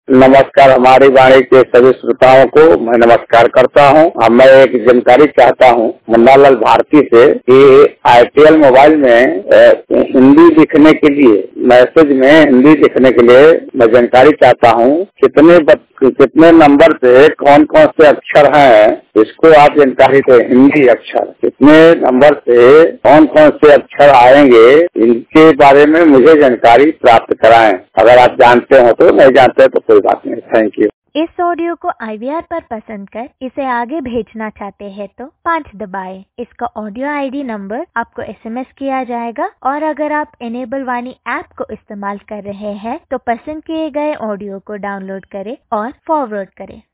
नमस्कार, हमारी वाणी के सभी श्रोताओं को मैं नमस्कार करता हूं। मैं एक जानकारी चाहता हूं मुन्नालाल भारती से कि आईटीएल मोबाइल में हिंदी लिखने के लिए, मैसेज में हिंदी लिखने के लिए मैं जानकारी चाहता हूं कितने नंबर से कौन कौन से अक्षर हैं, इसको आप जानकारी दें। हिंदी अक्षर कितने नंबर से कौन कौन से अक्षर आएंगे, इनके बारे में मुझे जानकारी प्राप्त कराएं। अगर आप जानते हो तो, नहीं जानते तो कोई बात नहीं। Thank you. इस ऑडियो को IVR पर पसंद कर इसे आगे भेजना चाहते हैं तो 5 दबाएं। इसका ऑडियो ID नंबर आपको SMS किया जाएगा और अगर आप इनेबल वाणी ऐप को इस्तेमाल कर रहे हैं तो पसंद किए गए ऑडियो को डाउनलोड करें और फॉरवर्ड करें।